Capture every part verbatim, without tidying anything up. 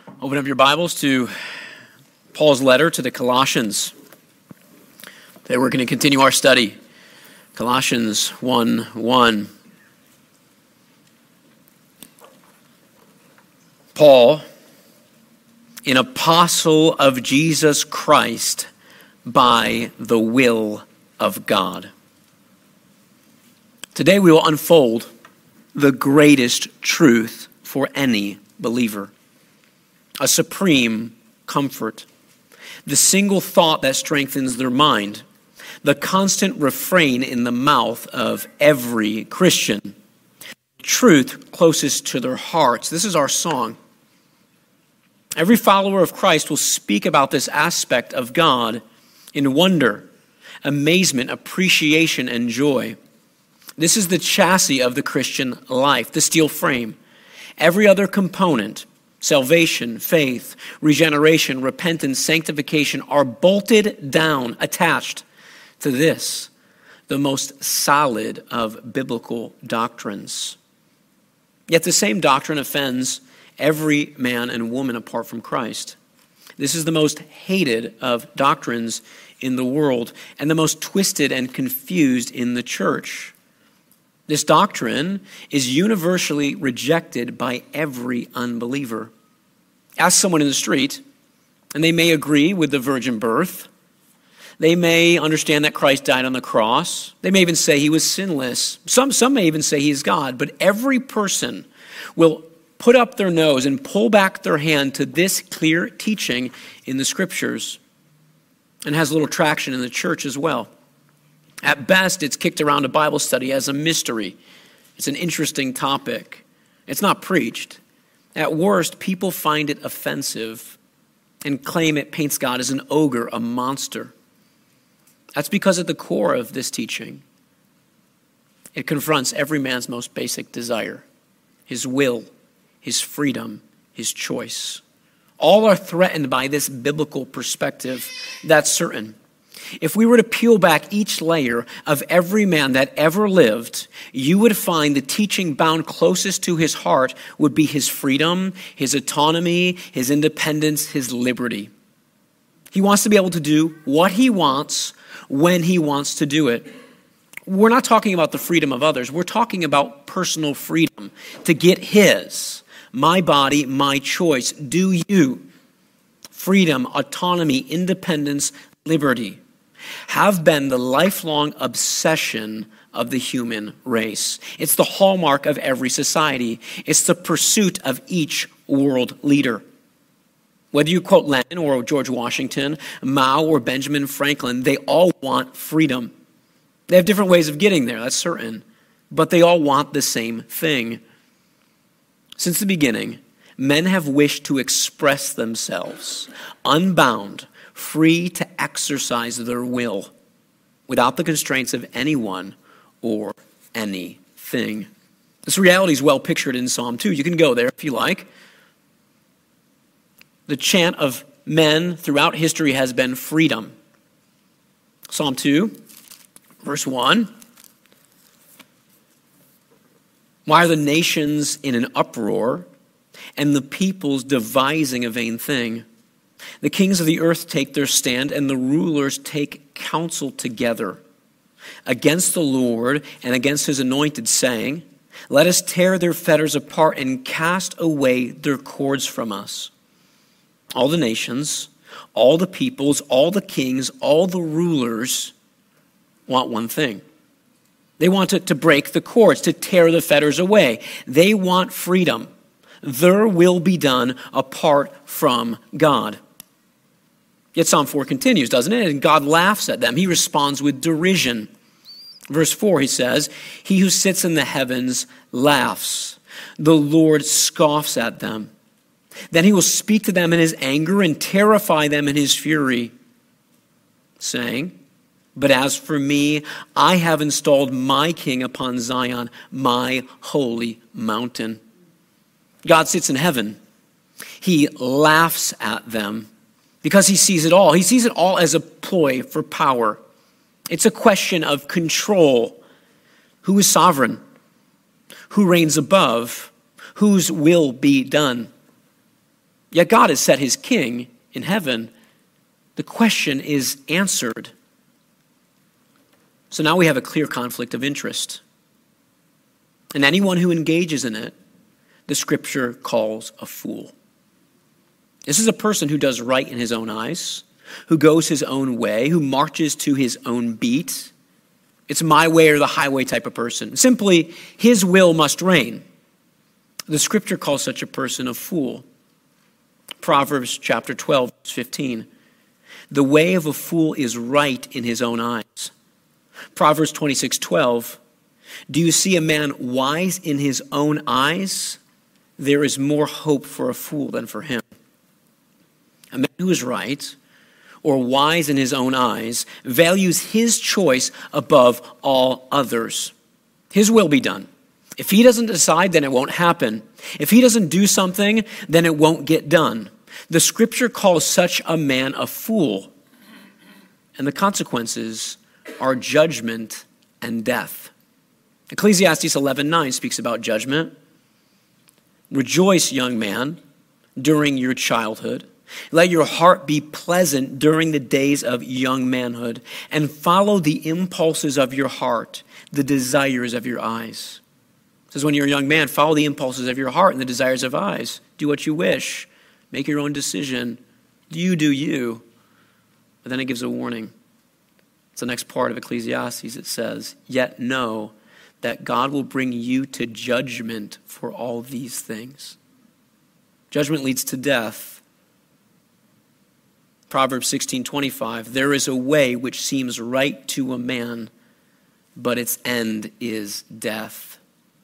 Open up your Bibles to Paul's letter to the Colossians. Today we're going to continue our study. Colossians one one. Paul, an apostle of Jesus Christ by the will of God. Today we will unfold the greatest truth for any believer. A supreme comfort, the single thought that strengthens their mind, the constant refrain in the mouth of every Christian, truth closest to their hearts. This is our song. Every follower of Christ will speak about this aspect of God in wonder, amazement, appreciation, and joy. This is the chassis of the Christian life, the steel frame. Every other component, salvation, faith, regeneration, repentance, sanctification are bolted down, attached to this, the most solid of biblical doctrines. Yet the same doctrine offends every man and woman apart from Christ. This is the most hated of doctrines in the world and the most twisted and confused in the church. This doctrine is universally rejected by every unbeliever. Ask someone in the street, and they may agree with the virgin birth. They may understand that Christ died on the cross. They may even say he was sinless. Some, some may even say he is God. But every person will put up their nose and pull back their hand to this clear teaching in the Scriptures, and has little traction in the church as well. At best, it's kicked around a Bible study as a mystery. It's an interesting topic. It's not preached. At worst, people find it offensive and claim it paints God as an ogre, a monster. That's because at the core of this teaching, it confronts every man's most basic desire, his will, his freedom, his choice. All are threatened by this biblical perspective, that's certain. If we were to peel back each layer of every man that ever lived, you would find the teaching bound closest to his heart would be his freedom, his autonomy, his independence, his liberty. He wants to be able to do what he wants when he wants to do it. We're not talking about the freedom of others. We're talking about personal freedom to get his, my body, my choice. Do you? Freedom, autonomy, independence, liberty have been the lifelong obsession of the human race. It's the hallmark of every society. It's the pursuit of each world leader. Whether you quote Lenin or George Washington, Mao or Benjamin Franklin, they all want freedom. They have different ways of getting there, that's certain, but they all want the same thing. Since the beginning, men have wished to express themselves unbound, free to exercise their will without the constraints of anyone or anything. This reality is well pictured in Psalm two. You can go there if you like. The chant of men throughout history has been freedom. Psalm two, verse one. Why are the nations in an uproar and the peoples devising a vain thing? The kings of the earth take their stand, and the rulers take counsel together against the Lord and against his anointed, saying, let us tear their fetters apart and cast away their cords from us. All the nations, all the peoples, all the kings, all the rulers want one thing. They want to, to break the cords, to tear the fetters away. They want freedom. Their will be done apart from God. Yet Psalm four continues, doesn't it? And God laughs at them. He responds with derision. Verse four, he says, he who sits in the heavens laughs. The Lord scoffs at them. Then he will speak to them in his anger and terrify them in his fury, saying, but as for me, I have installed my king upon Zion, my holy mountain. God sits in heaven. He laughs at them because he sees it all. He sees it all as a ploy for power. It's a question of control. Who is sovereign? Who reigns above? Whose will be done? Yet God has set his king in heaven. The question is answered. So now we have a clear conflict of interest. And anyone who engages in it, the scripture calls a fool. This is a person who does right in his own eyes, who goes his own way, who marches to his own beat. It's my way or the highway type of person. Simply, his will must reign. The scripture calls such a person a fool. Proverbs chapter twelve, verse fifteen. The way of a fool is right in his own eyes. Proverbs twenty-six, twelve. Do you see a man wise in his own eyes? There is more hope for a fool than for him. A man who is right or wise in his own eyes values his choice above all others. His will be done. If he doesn't decide, then it won't happen. If he doesn't do something, then it won't get done. The scripture calls such a man a fool. And the consequences are judgment and death. Ecclesiastes eleven nine speaks about judgment. Rejoice, young man, during your childhood. Let your heart be pleasant during the days of young manhood, and follow the impulses of your heart, the desires of your eyes. It says when you're a young man, follow the impulses of your heart and the desires of eyes. Do what you wish. Make your own decision. You do you. But then it gives a warning. It's the next part of Ecclesiastes. It says, yet know that God will bring you to judgment for all these things. Judgment leads to death. Proverbs sixteen twenty-five, there is a way which seems right to a man, but its end is death.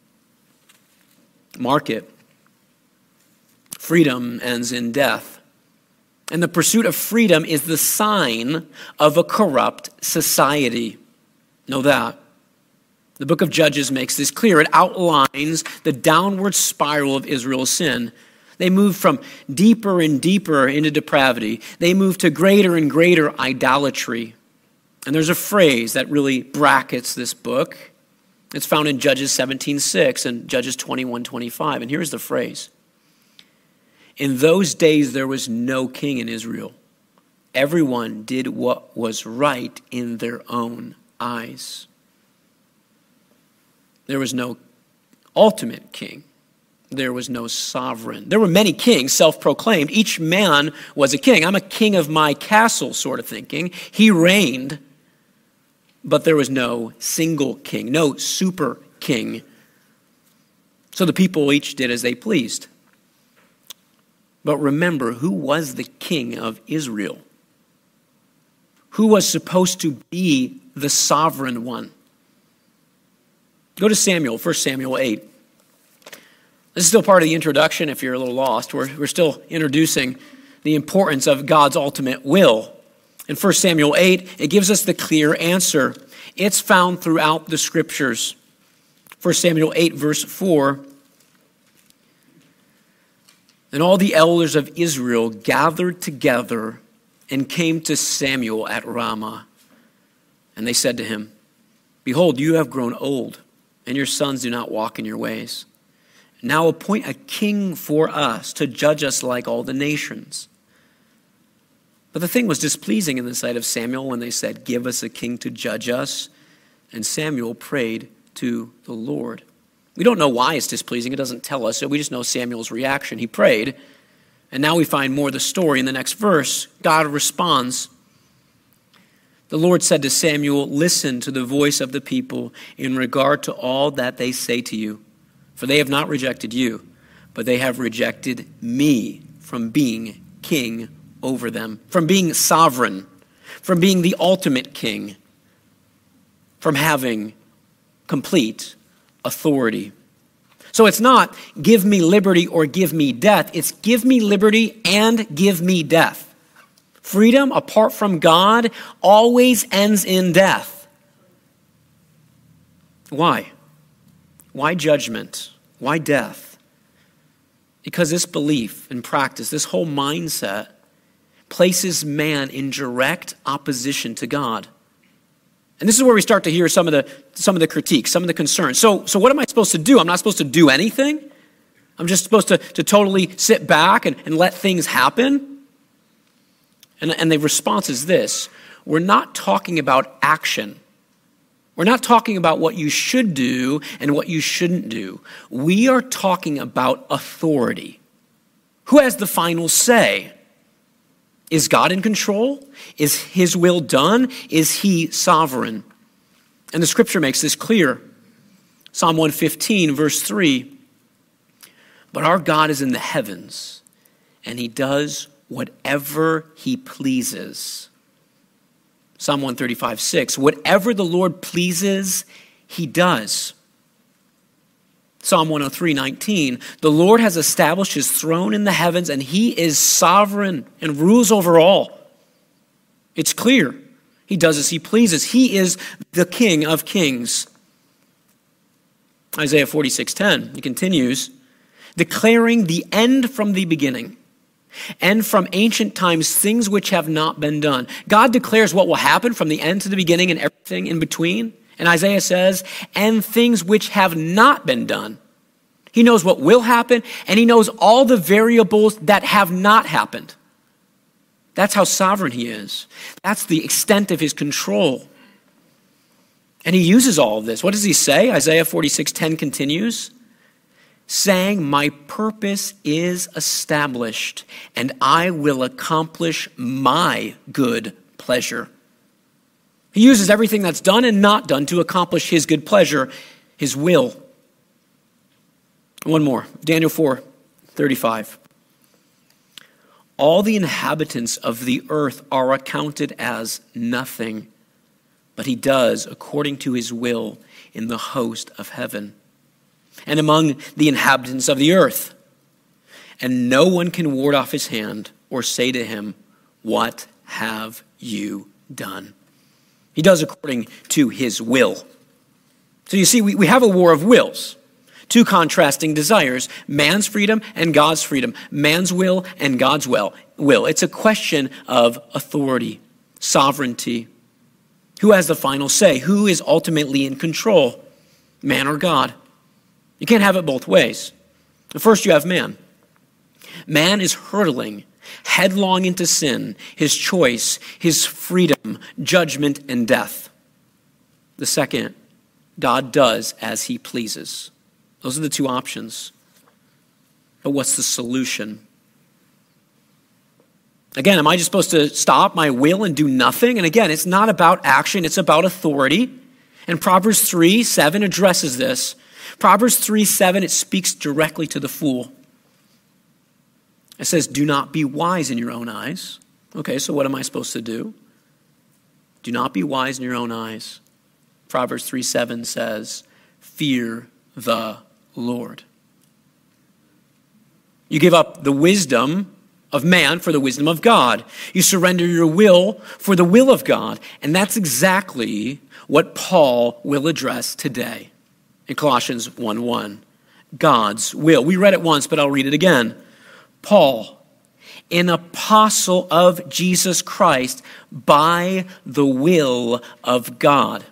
Mark it. Freedom ends in death. And the pursuit of freedom is the sign of a corrupt society. Know that. The book of Judges makes this clear. It outlines the downward spiral of Israel's sin. They moved from deeper and deeper into depravity. They moved to greater and greater idolatry. And there's a phrase that really brackets this book. It's found in Judges seventeen six and Judges twenty-one twenty-five. And here's the phrase. In those days there was no king in Israel. Everyone did what was right in their own eyes. There was no ultimate king. There was no sovereign. There were many kings, self-proclaimed. Each man was a king. I'm a king of my castle, sort of thinking. He reigned, but there was no single king, no super king. So the people each did as they pleased. But remember, who was the king of Israel? Who was supposed to be the sovereign one? Go to Samuel, First Samuel eight. This is still part of the introduction if you're a little lost. We're, we're still introducing the importance of God's ultimate will. In First Samuel eight, it gives us the clear answer. It's found throughout the scriptures. First Samuel eight, verse four. And all the elders of Israel gathered together and came to Samuel at Ramah. And they said to him, behold, you have grown old, and your sons do not walk in your ways. Now appoint a king for us to judge us like all the nations. But the thing was displeasing in the sight of Samuel when they said, give us a king to judge us. And Samuel prayed to the Lord. We don't know why it's displeasing. It doesn't tell us. So we just know Samuel's reaction. He prayed. And now we find more of the story in the next verse. God responds. The Lord said to Samuel, listen to the voice of the people in regard to all that they say to you. For they have not rejected you, but they have rejected me from being king over them, from being sovereign, from being the ultimate king, from having complete authority. So it's not give me liberty or give me death. It's give me liberty and give me death. Freedom apart from God always ends in death. Why? Why judgment? Why death? Because this belief and practice, this whole mindset, places man in direct opposition to God. And this is where we start to hear some of the some of the critiques, some of the concerns. So, so what am I supposed to do? I'm not supposed to do anything? I'm just supposed to, to totally sit back and, and let things happen? And, and the response is this: we're not talking about action. We're not talking about what you should do and what you shouldn't do. We are talking about authority. Who has the final say? Is God in control? Is his will done? Is he sovereign? And the scripture makes this clear. Psalm one fifteen, verse three. But our God is in the heavens, and he does whatever he pleases. Psalm one thirty-five, six. Whatever the Lord pleases, he does. Psalm one oh three, nineteen. The Lord has established his throne in the heavens, and he is sovereign and rules over all. It's clear. He does as he pleases. He is the King of kings. Isaiah forty-six, ten. He continues, declaring the end from the beginning, and from ancient times things which have not been done. God declares what will happen from the end to the beginning and everything in between. And Isaiah says, and things which have not been done. He knows what will happen, and he knows all the variables that have not happened. That's how sovereign he is. That's the extent of his control. And he uses all of this. What does he say? Isaiah forty-six, ten continues, saying, my purpose is established, and I will accomplish my good pleasure. He uses everything that's done and not done to accomplish his good pleasure, his will. One more, Daniel four, thirty-five. All the inhabitants of the earth are accounted as nothing, but he does according to his will in the host of heaven and among the inhabitants of the earth. And no one can ward off his hand or say to him, what have you done? He does according to his will. So you see, we, we have a war of wills. Two contrasting desires, man's freedom and God's freedom, man's will and God's will. will. It's a question of authority, sovereignty. Who has the final say? Who is ultimately in control, man or God? You can't have it both ways. First, you have man. Man is hurtling headlong into sin, his choice, his freedom, judgment, and death. The second, God does as he pleases. Those are the two options. But what's the solution? Again, am I just supposed to stop my will and do nothing? And again, it's not about action, it's about authority. And Proverbs three, seven addresses this. Proverbs three, seven, it speaks directly to the fool. It says, do not be wise in your own eyes. Okay, so what am I supposed to do? Do not be wise in your own eyes. Proverbs three, seven says, fear the Lord. You give up the wisdom of man for the wisdom of God. You surrender your will for the will of God. And that's exactly what Paul will address today in Colossians one one. God's will. We read it once, but I'll read it again. Paul, an apostle of Jesus Christ by the will of God.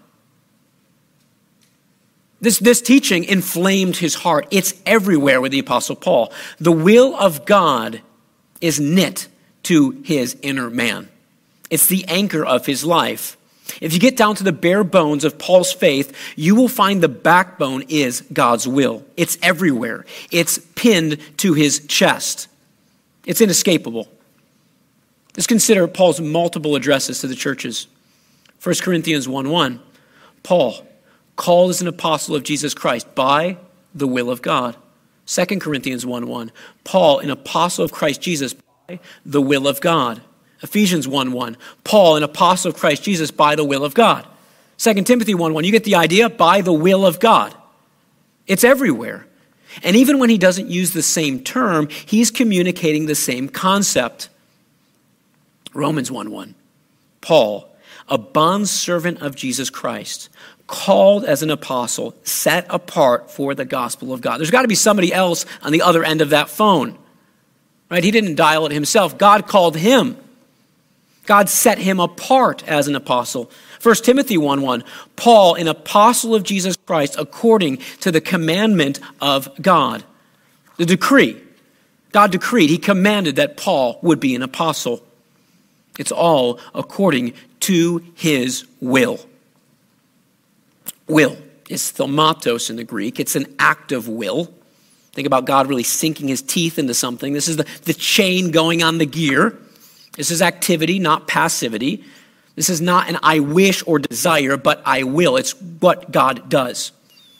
This, this teaching inflamed his heart. It's everywhere with the Apostle Paul. The will of God is knit to his inner man. It's the anchor of his life. If you get down to the bare bones of Paul's faith, you will find the backbone is God's will. It's everywhere. It's pinned to his chest. It's inescapable. Let's consider Paul's multiple addresses to the churches. First Corinthians one one, Paul, called as an apostle of Jesus Christ by the will of God. Second Corinthians one one, Paul, an apostle of Christ Jesus by the will of God. Ephesians one one, Paul, an apostle of Christ Jesus by the will of God. Second Timothy one one, you get the idea? By the will of God. It's everywhere. And even when he doesn't use the same term, he's communicating the same concept. Romans one one, Paul, a bondservant of Jesus Christ, called as an apostle, set apart for the gospel of God. There's got to be somebody else on the other end of that phone, right? He didn't dial it himself. God called him. God set him apart as an apostle. First Timothy one one, Paul, an apostle of Jesus Christ, according to the commandment of God. The decree. God decreed, he commanded that Paul would be an apostle. It's all according to his will. Will is thaumatos in the Greek. It's an act of will. Think about God really sinking his teeth into something. This is the, the chain going on the gear. This is activity, not passivity. This is not an I wish or desire, but I will. It's what God does.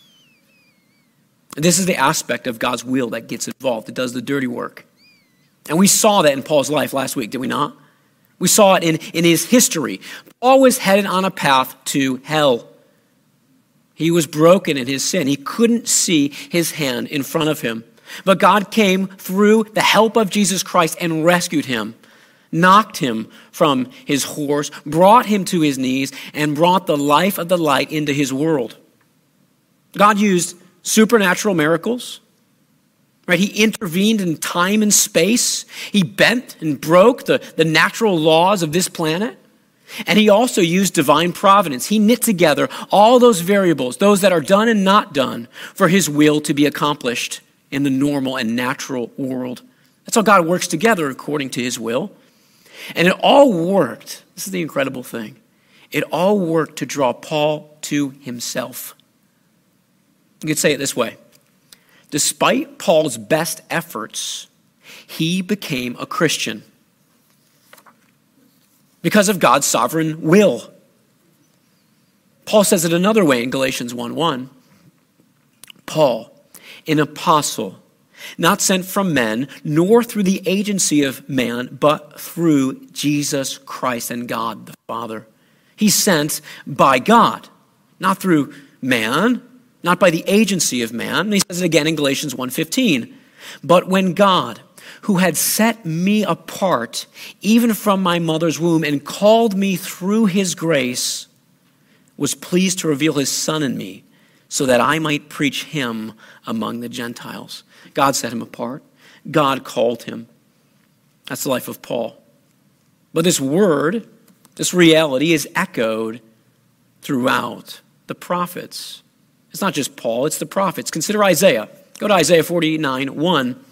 This is the aspect of God's will that gets involved. It does the dirty work. And we saw that in Paul's life last week, did we not? We saw it in, in his history. Paul was headed on a path to hell. He was broken in his sin. He couldn't see his hand in front of him. But God came through the help of Jesus Christ and rescued him, knocked him from his horse, brought him to his knees, and brought the life of the light into his world. God used supernatural miracles. Right? He intervened in time and space. He bent and broke the, the natural laws of this planet. And he also used divine providence. He knit together all those variables, those that are done and not done, for his will to be accomplished in the normal and natural world. That's how God works together according to his will. And it all worked. This is the incredible thing. It all worked to draw Paul to himself. You could say it this way. Despite Paul's best efforts, he became a Christian because of God's sovereign will. Paul says it another way in Galatians one one. Paul, an apostle, not sent from men, nor through the agency of man, but through Jesus Christ and God the Father. He's sent by God, not through man, not by the agency of man. And he says it again in Galatians one fifteen. But when God, who had set me apart, even from my mother's womb, and called me through his grace, was pleased to reveal his Son in me, so that I might preach him among the Gentiles. God set him apart. God called him. That's the life of Paul. But this word, this reality is echoed throughout the prophets. It's not just Paul, it's the prophets. Consider Isaiah. Go to Isaiah forty-nine one.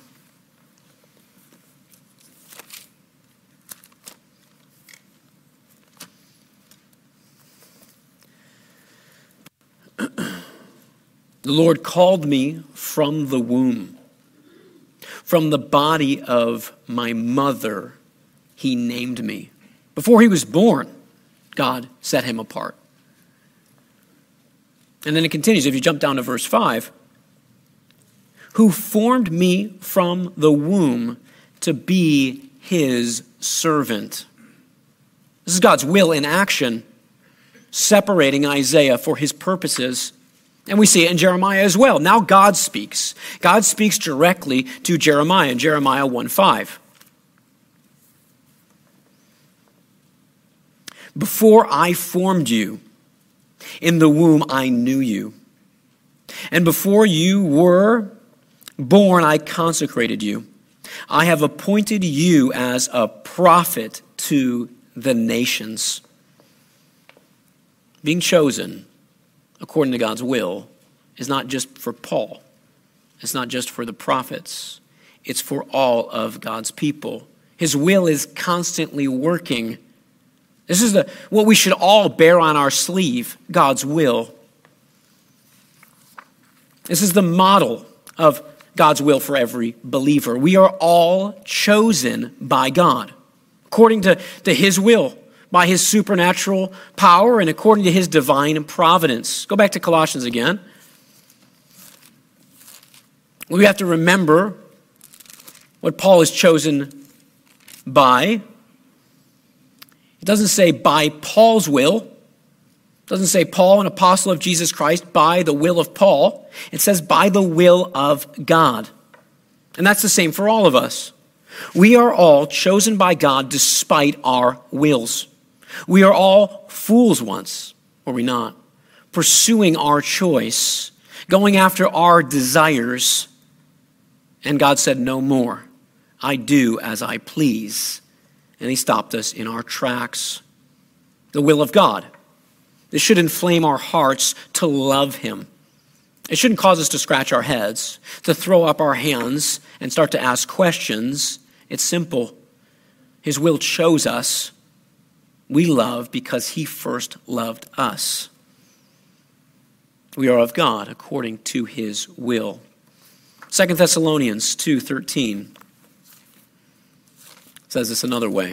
The Lord called me from the womb. From the body of my mother, he named me. Before he was born, God set him apart. And then it continues, if you jump down to verse five, who formed me from the womb to be his servant. This is God's will in action, separating Isaiah for his purposes. And we see it in Jeremiah as well. Now God speaks. God speaks directly to Jeremiah in Jeremiah one five. Before I formed you, in the womb I knew you. And before you were born, I consecrated you. I have appointed you as a prophet to the nations. Being chosen according to God's will is not just for Paul. It's not just for the prophets. It's for all of God's people. His will is constantly working. This is the what we should all bear on our sleeve, God's will. This is the model of God's will for every believer. We are all chosen by God, according to, to his will, by his supernatural power, and according to his divine providence. Go back to Colossians again. We have to remember what Paul is chosen by. It doesn't say by Paul's will. It doesn't say Paul, an apostle of Jesus Christ, by the will of Paul. It says by the will of God. And that's the same for all of us. We are all chosen by God despite our wills. We are all fools once, were we not? Pursuing our choice, going after our desires. And God said, no more. I do as I please. And he stopped us in our tracks. The will of God. This should inflame our hearts to love him It shouldn't cause us to scratch our heads, to throw up our hands and start to ask questions. It's simple. His will chose us. We love because he first loved us. We are of God according to his will. Second Thessalonians two thirteen says this another way.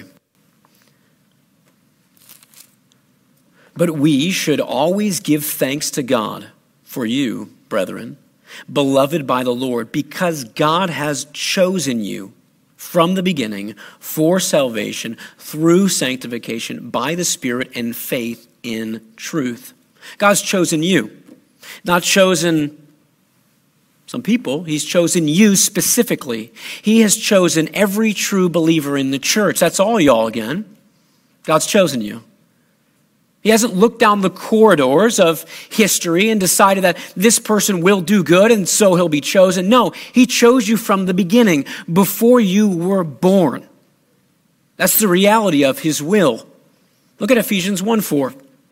But we should always give thanks to God for you, brethren, beloved by the Lord, because God has chosen you from the beginning for salvation through sanctification by the Spirit and faith in truth. God's chosen you, not chosen some people. He's chosen you specifically. He has chosen every true believer in the church. That's all y'all again. God's chosen you. He hasn't looked down the corridors of history and decided that this person will do good and so he'll be chosen. No, he chose you from the beginning, before you were born. That's the reality of his will. Look at Ephesians one four.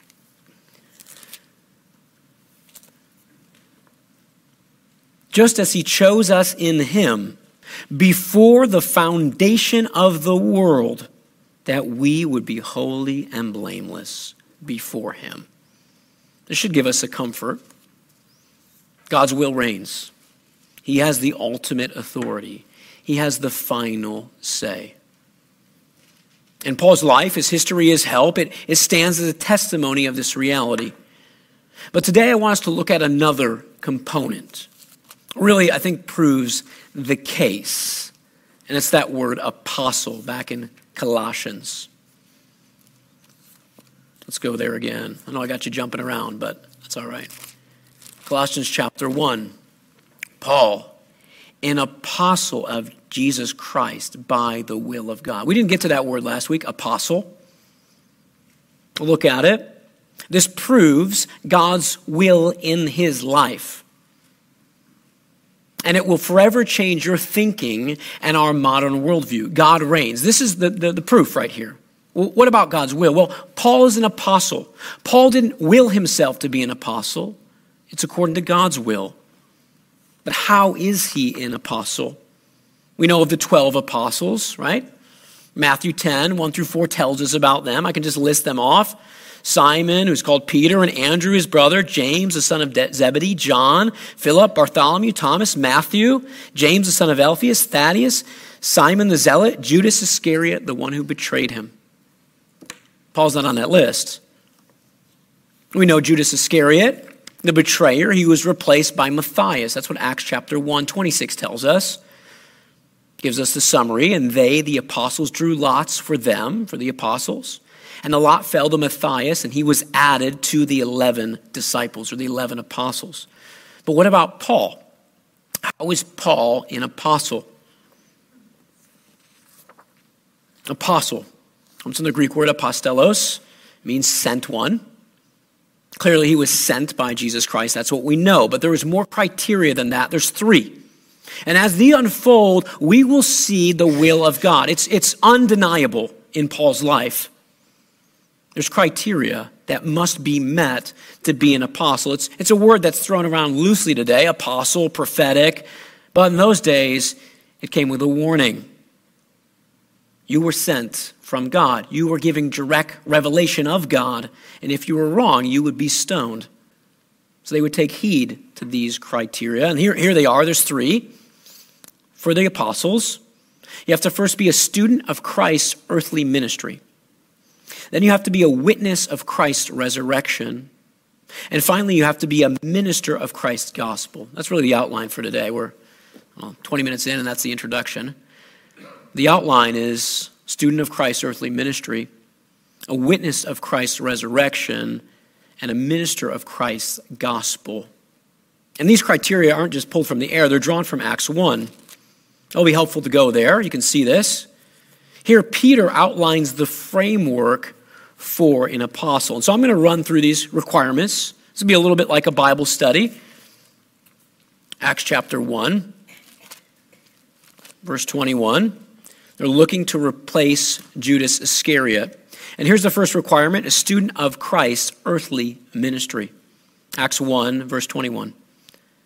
Just as he chose us in him before the foundation of the world, that we would be holy and blameless before him. This should give us a comfort. God's will reigns. He has the ultimate authority. He has the final say. In Paul's life, his history, his help, it, it stands as a testimony of this reality. But today I want us to look at another component. Really, I think proves the case. And it's that word apostle back in Colossians. Let's go there again. I know I got you jumping around, but that's all right. Colossians chapter one. Paul, an apostle of Jesus Christ by the will of God. We didn't get to that word last week, apostle. Look at it. This proves God's will in his life. And it will forever change your thinking and our modern worldview. God reigns. This is the, the, the proof right here. Well, what about God's will? Well, Paul is an apostle. Paul didn't will himself to be an apostle. It's according to God's will. But how is he an apostle? We know of the twelve apostles, right? Matthew ten, one through four tells us about them. I can just list them off. Simon, who's called Peter, and Andrew, his brother, James, the son of Zebedee, John, Philip, Bartholomew, Thomas, Matthew, James, the son of Alphaeus, Thaddeus, Simon the Zealot, Judas Iscariot, the one who betrayed him. Paul's not on that list. We know Judas Iscariot, the betrayer, he was replaced by Matthias. That's what Acts chapter one, twenty-six tells us. Gives us the summary. And they, the apostles, drew lots for them, for the apostles. And the lot fell to Matthias, and he was added to the eleven disciples, or the eleven apostles. But what about Paul? How is Paul an apostle? Apostle comes from the Greek word apostelos, means sent one. Clearly, he was sent by Jesus Christ. That's what we know. But there is more criteria than that. There's three. And as they unfold, we will see the will of God. It's, it's undeniable in Paul's life. There's criteria that must be met to be an apostle. It's, it's a word that's thrown around loosely today, apostle, prophetic. But in those days, it came with a warning. You were sent from God. You were giving direct revelation of God. And if you were wrong, you would be stoned. So they would take heed to these criteria. And here, here they are. There's three. For the apostles, you have to first be a student of Christ's earthly ministry. Then you have to be a witness of Christ's resurrection. And finally, you have to be a minister of Christ's gospel. That's really the outline for today. We're well, twenty minutes in, and that's the introduction. The outline is student of Christ's earthly ministry, a witness of Christ's resurrection, and a minister of Christ's gospel. And these criteria aren't just pulled from the air. They're drawn from Acts one. It'll be helpful to go there. You can see this. Here, Peter outlines the framework for an apostle. And so I'm going to run through these requirements. This will be a little bit like a Bible study. Acts chapter one, verse twenty-one. They're looking to replace Judas Iscariot. And here's the first requirement, a student of Christ's earthly ministry. Acts one, verse twenty-one.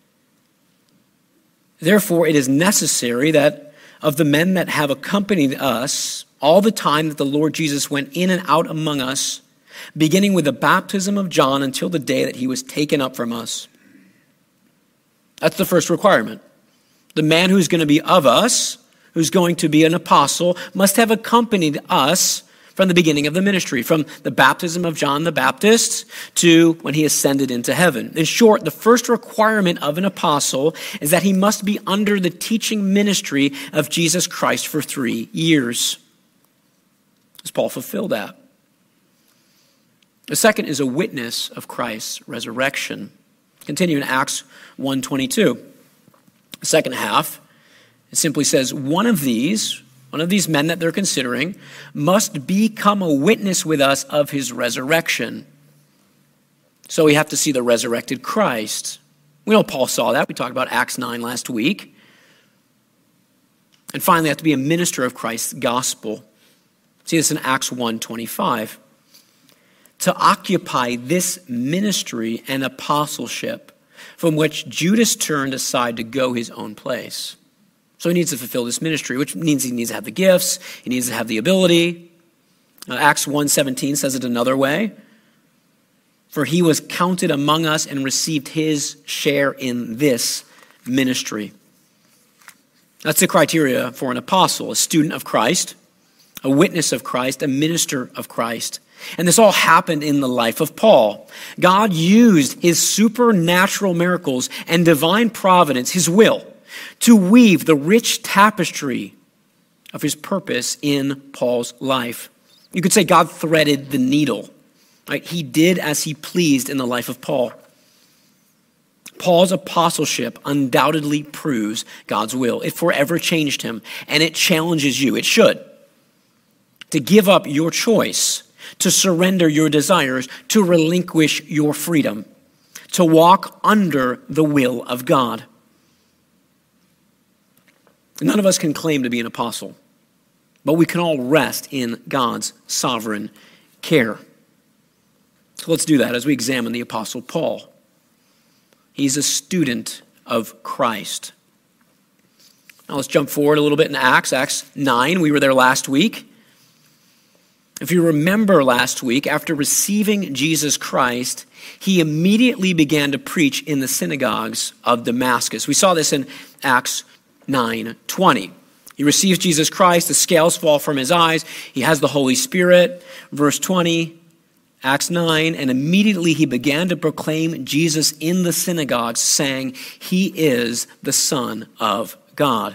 Therefore, it is necessary that of the men that have accompanied us all the time that the Lord Jesus went in and out among us, beginning with the baptism of John until the day that he was taken up from us. That's the first requirement. The man who's going to be of us, who's going to be an apostle, must have accompanied us from the beginning of the ministry, from the baptism of John the Baptist to when he ascended into heaven. In short, the first requirement of an apostle is that he must be under the teaching ministry of Jesus Christ for three years. Does Paul fulfill that? The second is a witness of Christ's resurrection. Continue in Acts one twenty-two. The second half, it simply says, one of these, one of these men that they're considering, must become a witness with us of his resurrection. So we have to see the resurrected Christ. We know Paul saw that. We talked about Acts nine last week. And finally, have to be a minister of Christ's gospel. See this in Acts one twenty-five. To occupy this ministry and apostleship from which Judas turned aside to go his own place. So he needs to fulfill this ministry, which means he needs to have the gifts, he needs to have the ability. Uh, Acts one seventeen says it another way. For he was counted among us and received his share in this ministry. That's the criteria for an apostle, a student of Christ, a witness of Christ, a minister of Christ. And this all happened in the life of Paul. God used his supernatural miracles and divine providence, his will, to weave the rich tapestry of his purpose in Paul's life. You could say God threaded the needle. Right? He did as he pleased in the life of Paul. Paul's apostleship undoubtedly proves God's will. It forever changed him, and it challenges you. It should. To give up your choice, to surrender your desires, to relinquish your freedom, to walk under the will of God. None of us can claim to be an apostle, but we can all rest in God's sovereign care. So let's do that as we examine the Apostle Paul. He's a student of Christ. Now let's jump forward a little bit in Acts, Acts nine. We were there last week. If you remember last week, after receiving Jesus Christ, he immediately began to preach in the synagogues of Damascus. We saw this in Acts nine twenty. He receives Jesus Christ, the scales fall from his eyes, he has the Holy Spirit. Verse twenty, Acts nine, and immediately he began to proclaim Jesus in the synagogues, saying, he is the Son of God.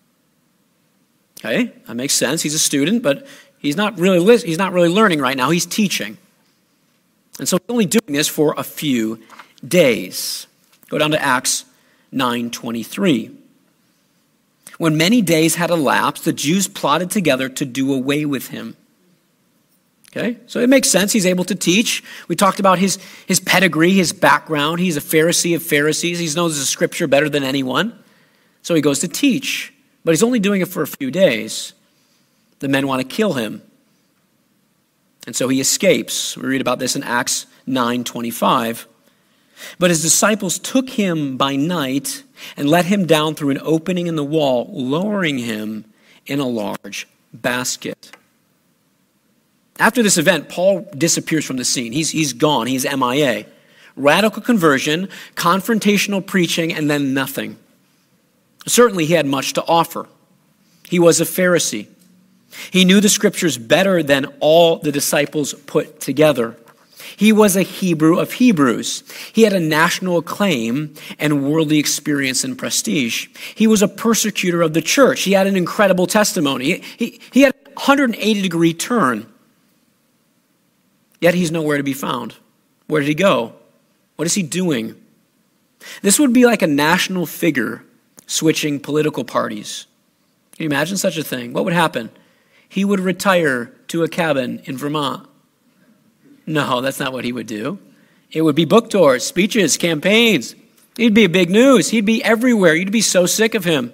Okay, that makes sense. He's a student, but He's not really li- he's not really learning right now. He's teaching. And so he's only doing this for a few days. Go down to Acts nine twenty-three. When many days had elapsed, the Jews plotted together to do away with him. Okay? So it makes sense. He's able to teach. We talked about his, his pedigree, his background. He's a Pharisee of Pharisees. He knows the scripture better than anyone. So he goes to teach. But he's only doing it for a few days. The men want to kill him. And so he escapes. We read about this in Acts nine twenty-five. But his disciples took him by night and let him down through an opening in the wall, lowering him in a large basket. After this event, Paul disappears from the scene. He's, he's gone. He's M I A. Radical conversion, confrontational preaching, and then nothing. Certainly he had much to offer. He was a Pharisee. He knew the scriptures better than all the disciples put together. He was a Hebrew of Hebrews. He had a national acclaim and worldly experience and prestige. He was a persecutor of the church. He had an incredible testimony. He, he, he had a one hundred eighty degree turn. Yet he's nowhere to be found. Where did he go? What is he doing? This would be like a national figure switching political parties. Can you imagine such a thing? What would happen? He would retire to a cabin in Vermont. No, that's not what he would do. It would be book tours, speeches, campaigns. He'd be big news. He'd be everywhere. You'd be so sick of him.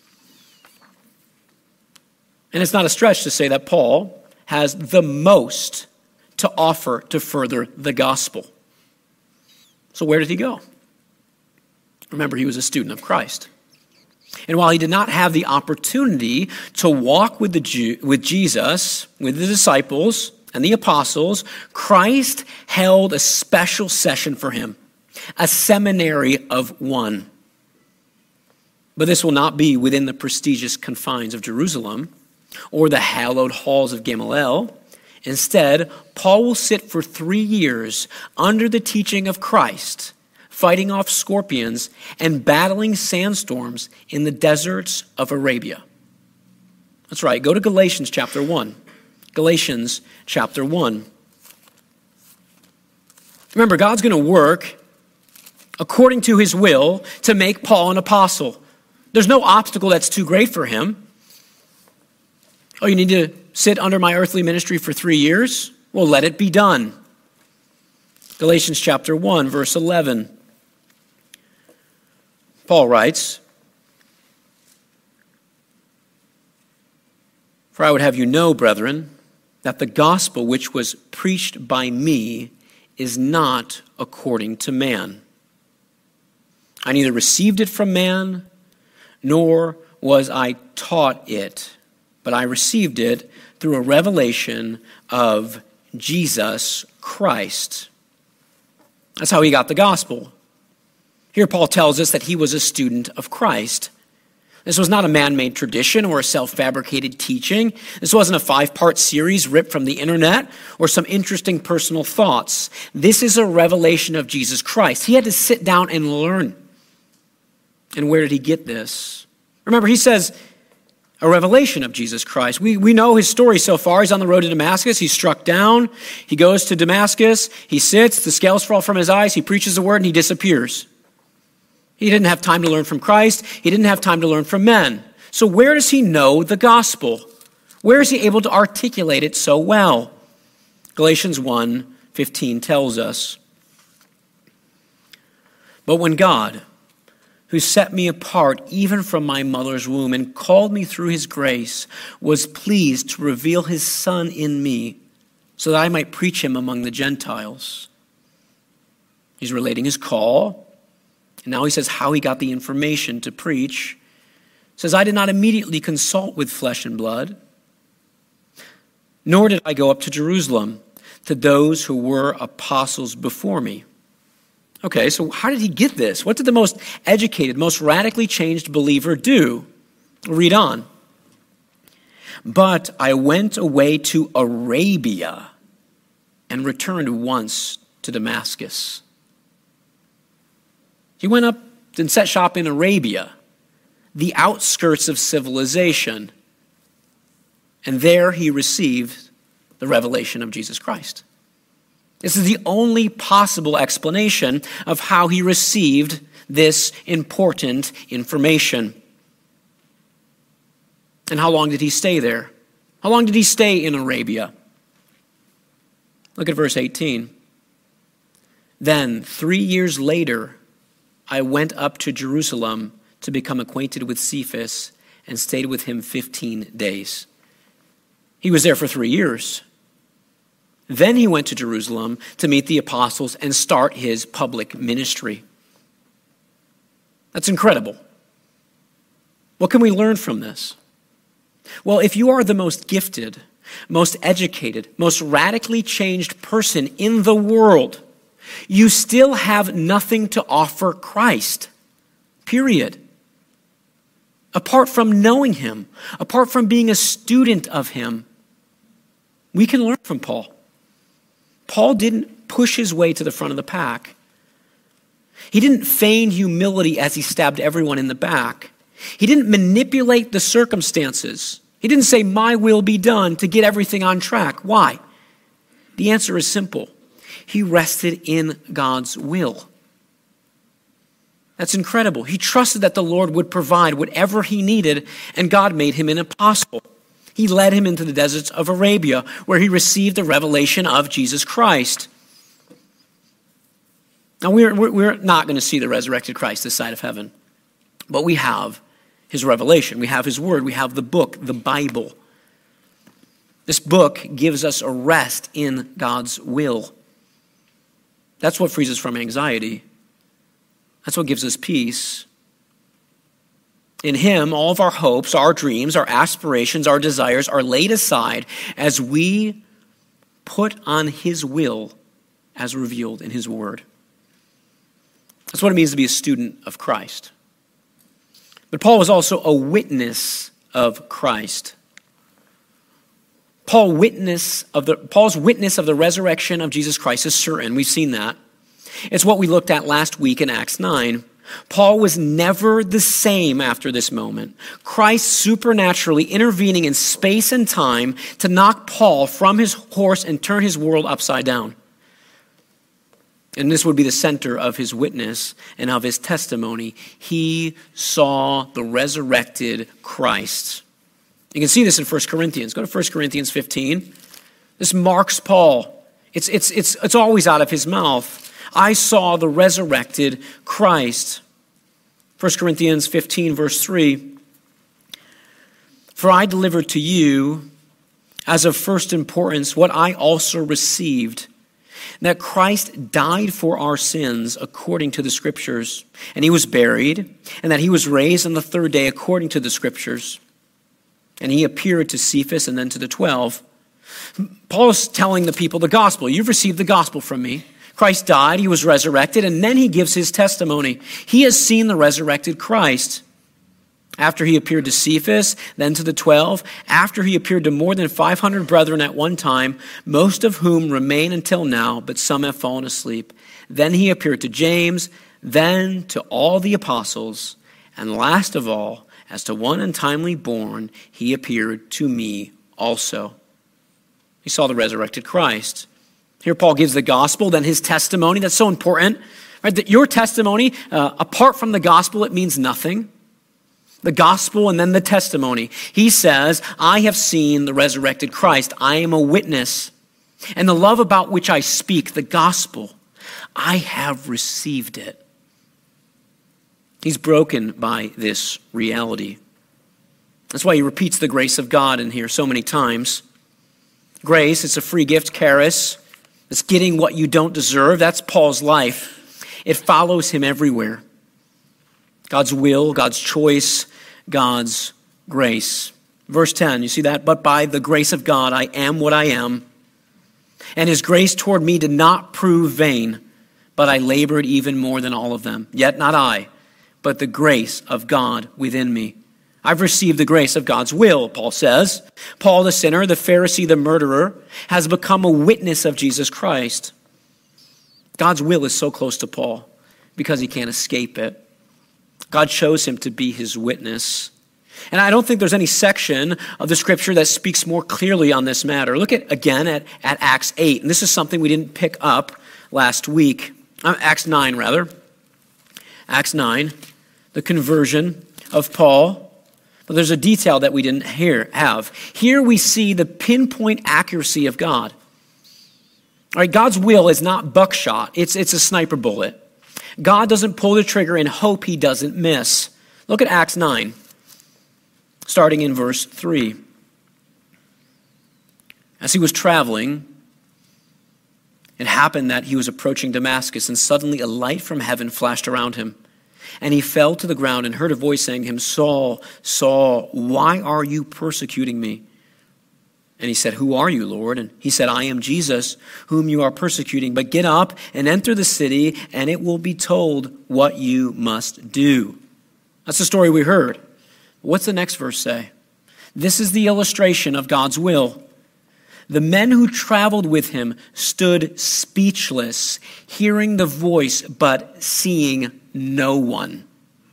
And it's not a stretch to say that Paul has the most to offer to further the gospel. So where did he go? Remember, he was a student of Christ. And while he did not have the opportunity to walk with, the Jew, with Jesus, with the disciples and the apostles, Christ held a special session for him, a seminary of one. But this will not be within the prestigious confines of Jerusalem or the hallowed halls of Gamaliel. Instead, Paul will sit for three years under the teaching of Christ, fighting off scorpions and battling sandstorms in the deserts of Arabia. That's right. Go to Galatians chapter one. Galatians chapter one. Remember, God's going to work according to his will to make Paul an apostle. There's no obstacle that's too great for him. Oh, you need to sit under my earthly ministry for three years? Well, let it be done. Galatians chapter one, verse eleven. Paul writes, "For I would have you know, brethren, that the gospel which was preached by me is not according to man. I neither received it from man, nor was I taught it, but I received it through a revelation of Jesus Christ." That's how he got the gospel. Here Paul tells us that he was a student of Christ. This was not a man-made tradition or a self-fabricated teaching. This wasn't a five-part series ripped from the internet or some interesting personal thoughts. This is a revelation of Jesus Christ. He had to sit down and learn. And where did he get this? Remember, he says a revelation of Jesus Christ. We, we know his story so far. He's on the road to Damascus. He's struck down. He goes to Damascus. He sits. The scales fall from his eyes. He preaches the word and he disappears. He didn't have time to learn from Christ. He didn't have time to learn from men. So where does he know the gospel? Where is he able to articulate it so well? Galatians one fifteen tells us, "But when God, who set me apart even from my mother's womb and called me through his grace, was pleased to reveal his Son in me so that I might preach him among the Gentiles." He's relating his call. And now he says how he got the information to preach. He says, "I did not immediately consult with flesh and blood, nor did I go up to Jerusalem to those who were apostles before me." Okay, so how did he get this? What did the most educated, most radically changed believer do? Read on. "But I went away to Arabia and returned once to Damascus." He went up and set shop in Arabia, the outskirts of civilization, and there he received the revelation of Jesus Christ. This is the only possible explanation of how he received this important information. And how long did he stay there? How long did he stay in Arabia? Look at verse eighteen. "Then, three years later, I went up to Jerusalem to become acquainted with Cephas and stayed with him fifteen days. He was there for three years. Then he went to Jerusalem to meet the apostles and start his public ministry. That's incredible. What can we learn from this? Well, if you are the most gifted, most educated, most radically changed person in the world, you still have nothing to offer Christ, period. Apart from knowing him, apart from being a student of him, we can learn from Paul. Paul didn't push his way to the front of the pack. He didn't feign humility as he stabbed everyone in the back. He didn't manipulate the circumstances. He didn't say, "My will be done," to get everything on track. Why? The answer is simple. He rested in God's will. That's incredible. He trusted that the Lord would provide whatever he needed, and God made him an apostle. He led him into the deserts of Arabia, where he received the revelation of Jesus Christ. Now, we're, we're not going to see the resurrected Christ this side of heaven, but we have his revelation. We have his word. We have the book, the Bible. This book gives us a rest in God's will. That's what frees us from anxiety. That's what gives us peace. In him, all of our hopes, our dreams, our aspirations, our desires are laid aside as we put on his will as revealed in his word. That's what it means to be a student of Christ. But Paul was also a witness of Christ. Paul witness of the, Paul's witness of the resurrection of Jesus Christ is certain. We've seen that. It's what we looked at last week in Acts nine. Paul was never the same after this moment. Christ supernaturally intervening in space and time to knock Paul from his horse and turn his world upside down. And this would be the center of his witness and of his testimony. He saw the resurrected Christ. You can see this in First Corinthians. Go to First Corinthians fifteen. This marks Paul. It's, it's, it's, it's always out of his mouth. I saw the resurrected Christ. First Corinthians fifteen, verse three. For I delivered to you as of first importance what I also received, that Christ died for our sins according to the Scriptures, and he was buried, and that he was raised on the third day according to the Scriptures. And he appeared to Cephas and then to the twelve. Paul is telling the people the gospel. You've received the gospel from me. Christ died, he was resurrected, and then he gives his testimony. He has seen the resurrected Christ. After he appeared to Cephas, then to the twelve, after he appeared to more than five hundred brethren at one time, most of whom remain until now, but some have fallen asleep. Then he appeared to James, then to all the apostles, and last of all, as to one untimely born, he appeared to me also. He saw the resurrected Christ. Here Paul gives the gospel, then his testimony. That's so important. Right? That your testimony, uh, apart from the gospel, it means nothing. The gospel and then the testimony. He says, I have seen the resurrected Christ. I am a witness. And the love about which I speak, the gospel, I have received it. He's broken by this reality. That's why he repeats the grace of God in here so many times. Grace, it's a free gift, charis. It's getting what you don't deserve. That's Paul's life. It follows him everywhere. God's will, God's choice, God's grace. Verse ten, you see that? But by the grace of God, I am what I am. And his grace toward me did not prove vain, but I labored even more than all of them. Yet not I, but the grace of God within me. I've received the grace of God's will, Paul says. Paul the sinner, the Pharisee, the murderer, has become a witness of Jesus Christ. God's will is so close to Paul because he can't escape it. God chose him to be his witness. And I don't think there's any section of the scripture that speaks more clearly on this matter. Look at again at, at Acts eight. And this is something we didn't pick up last week. Uh, Acts nine, rather. Acts nine, the conversion of Paul. But there's a detail that we didn't hear, have. Here we see the pinpoint accuracy of God. All right, God's will is not buckshot. It's, it's a sniper bullet. God doesn't pull the trigger and hope he doesn't miss. Look at Acts nine, starting in verse three. As he was traveling, it happened that he was approaching Damascus, and suddenly a light from heaven flashed around him. And he fell to the ground and heard a voice saying to him, Saul, Saul, why are you persecuting me? And he said, who are you, Lord? And he said, I am Jesus, whom you are persecuting. But get up and enter the city, and it will be told what you must do. That's the story we heard. What's the next verse say? This is the illustration of God's will. The men who traveled with him stood speechless, hearing the voice, but seeing no one.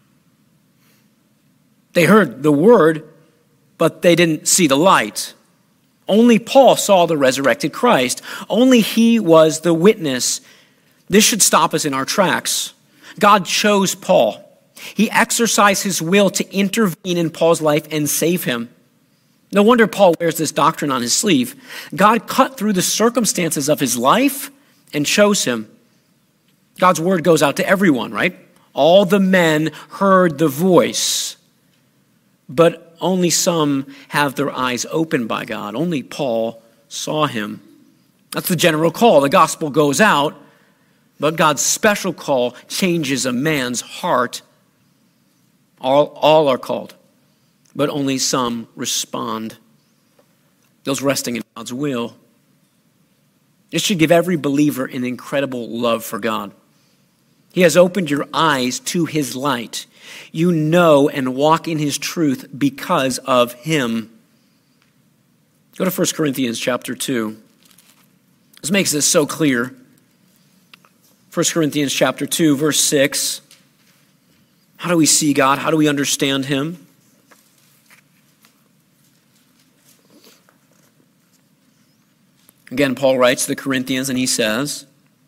They heard the word, but they didn't see the light. Only Paul saw the resurrected Christ. Only he was the witness. This should stop us in our tracks. God chose Paul. He exercised his will to intervene in Paul's life and save him. No wonder Paul wears this doctrine on his sleeve. God cut through the circumstances of his life and chose him. God's word goes out to everyone, right? All the men heard the voice, but only some have their eyes opened by God. Only Paul saw him. That's the general call. The gospel goes out, but God's special call changes a man's heart. All, all are called, but only some respond. Those resting in God's will. It should give every believer an incredible love for God. He has opened your eyes to his light. You know and walk in his truth because of him. Go to First Corinthians chapter two. This makes this so clear. First Corinthians chapter two, verse six. How do we see God? How do we understand him? Again, Paul writes to the Corinthians and he says,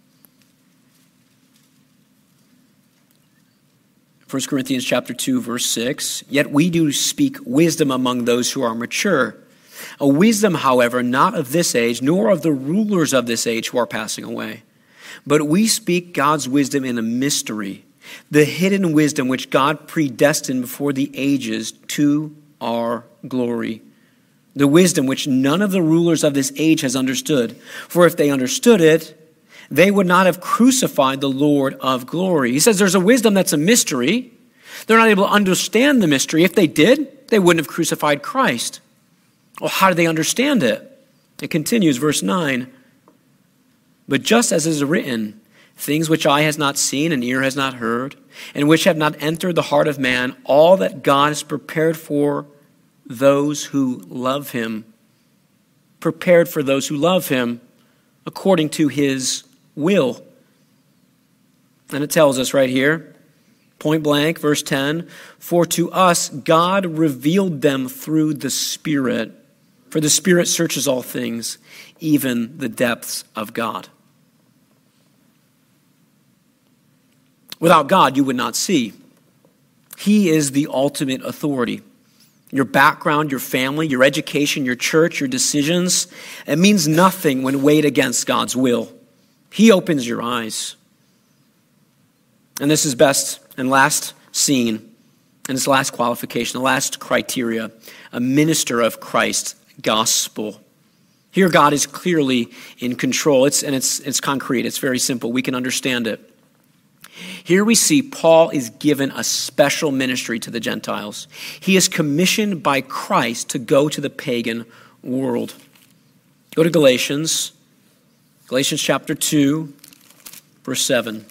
First Corinthians chapter two, verse six, "Yet we do speak wisdom among those who are mature. A wisdom, however, not of this age, nor of the rulers of this age who are passing away. But we speak God's wisdom in a mystery, the hidden wisdom which God predestined before the ages to our glory. The wisdom which none of the rulers of this age has understood. For if they understood it, they would not have crucified the Lord of glory." He says there's a wisdom that's a mystery. They're not able to understand the mystery. If they did, they wouldn't have crucified Christ. Well, how do they understand it? It continues, verse nine. "But just as is written, things which eye has not seen and ear has not heard, and which have not entered the heart of man, all that God has prepared for those who love him." Prepared for those who love him according to his will. And it tells us right here, point blank, verse ten, "For to us God revealed them through the Spirit. For the Spirit searches all things, even the depths of God." Without God, you would not see. He is the ultimate authority. Your background, your family, your education, your church, your decisions, it means nothing when weighed against God's will. He opens your eyes. And this is best and last seen, and its last qualification, the last criteria, a minister of Christ's gospel. Here God is clearly in control. It's, and it's, it's concrete. It's very simple. We can understand it. Here we see Paul is given a special ministry to the Gentiles. He is commissioned by Christ to go to the pagan world. Go to Galatians. Galatians chapter two, verse seven.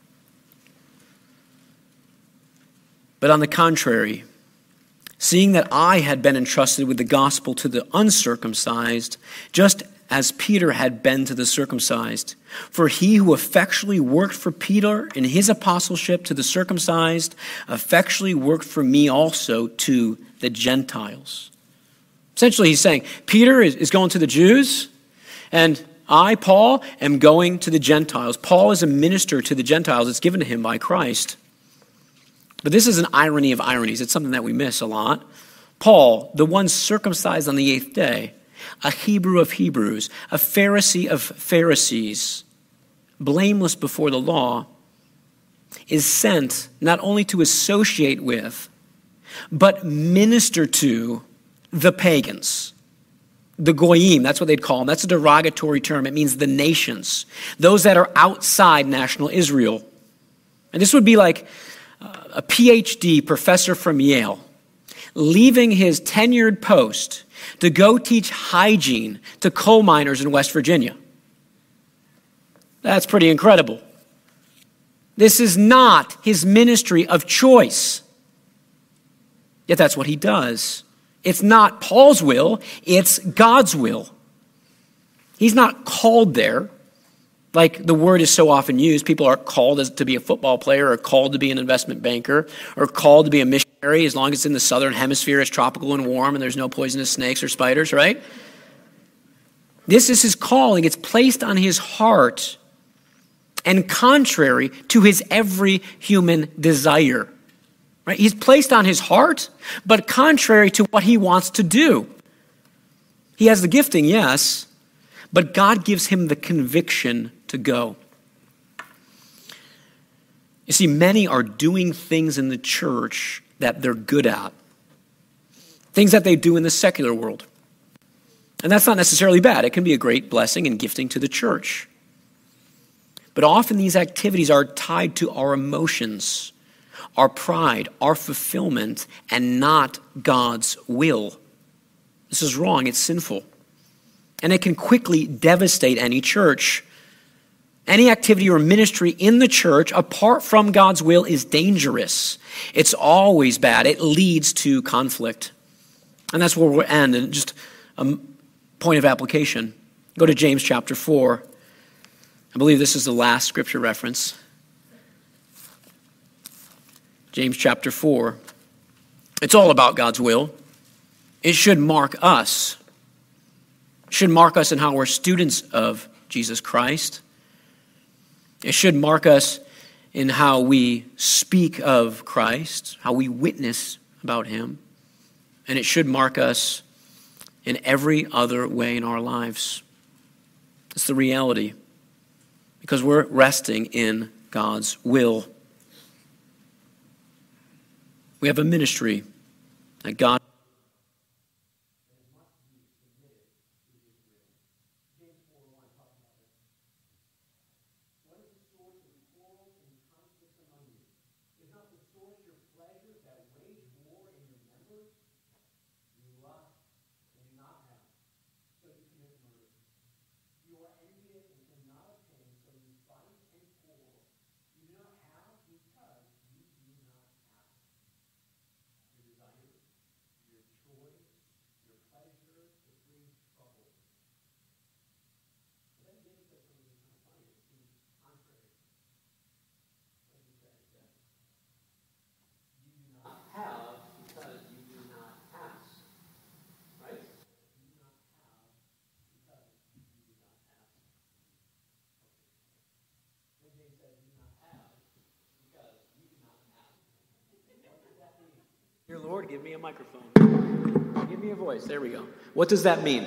"But on the contrary, seeing that I had been entrusted with the gospel to the uncircumcised, just as Peter had been to the circumcised. For he who effectually worked for Peter in his apostleship to the circumcised, effectually worked for me also to the Gentiles." Essentially, he's saying, Peter is, is going to the Jews, and I, Paul, am going to the Gentiles. Paul is a minister to the Gentiles. It's given to him by Christ. But this is an irony of ironies. It's something that we miss a lot. Paul, the one circumcised on the eighth day, a Hebrew of Hebrews, a Pharisee of Pharisees, blameless before the law, is sent not only to associate with, but minister to the pagans. The goyim, that's what they'd call them. That's a derogatory term. It means the nations, those that are outside national Israel. And this would be like a P H D professor from Yale leaving his tenured post to go teach hygiene to coal miners in West Virginia. That's pretty incredible. This is not his ministry of choice. Yet that's what he does. It's not Paul's will, it's God's will. He's not called there. Like the word is so often used, people are called as, to be a football player, or called to be an investment banker, or called to be a missionary as long as it's in the southern hemisphere, it's tropical and warm and there's no poisonous snakes or spiders, right? This is his calling. It's placed on his heart and contrary to his every human desire. Right? He's placed on his heart, but contrary to what he wants to do. He has the gifting, yes, but God gives him the conviction to go. You see, many are doing things in the church that they're good at. Things that they do in the secular world. And that's not necessarily bad. It can be a great blessing and gifting to the church. But often these activities are tied to our emotions, our pride, our fulfillment, and not God's will. This is wrong. It's sinful. And it can quickly devastate any church. Any activity or ministry in the church apart from God's will is dangerous. It's always bad. It leads to conflict. And that's where we'll end. And just a point of application. Go to James chapter four. I believe this is the last scripture reference. James chapter four. It's all about God's will. It should mark us. It should mark us in how we're students of Jesus Christ. It should mark us in how we speak of Christ, how we witness about him. And it should mark us in every other way in our lives. It's the reality. Because we're resting in God's will. We have a ministry that God Dear Lord, give me a microphone. Give me a voice. There we go. What does that mean?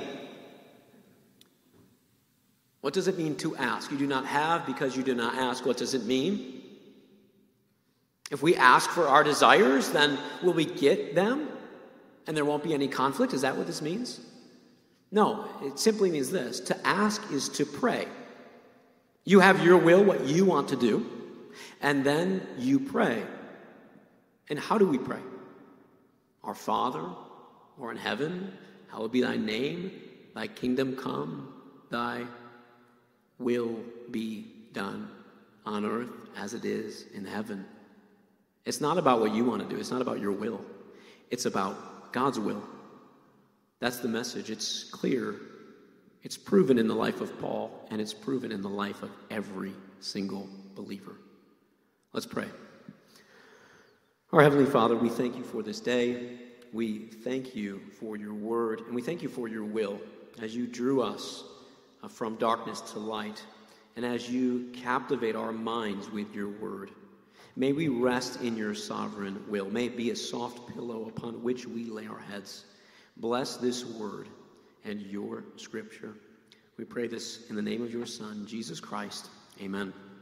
What does it mean to ask? You do not have because you do not ask. What does it mean? If we ask for our desires, then will we get them? And there won't be any conflict? Is that what this means? No, it simply means this. To ask is to pray. You have your will, what you want to do, and then you pray. And how do we pray? Our Father, who art in heaven, hallowed be thy name. Thy kingdom come, thy will be done on earth as it is in heaven. It's not about what you want to do. It's not about your will. It's about God's will. That's the message. It's clear. It's proven in the life of Paul, and it's proven in the life of every single believer. Let's pray. Our Heavenly Father, we thank you for this day. We thank you for your word, and we thank you for your will as you drew us from darkness to light, and as you captivate our minds with your word. May we rest in your sovereign will. May it be a soft pillow upon which we lay our heads. Bless this word and your scripture. We pray this in the name of your Son, Jesus Christ. Amen.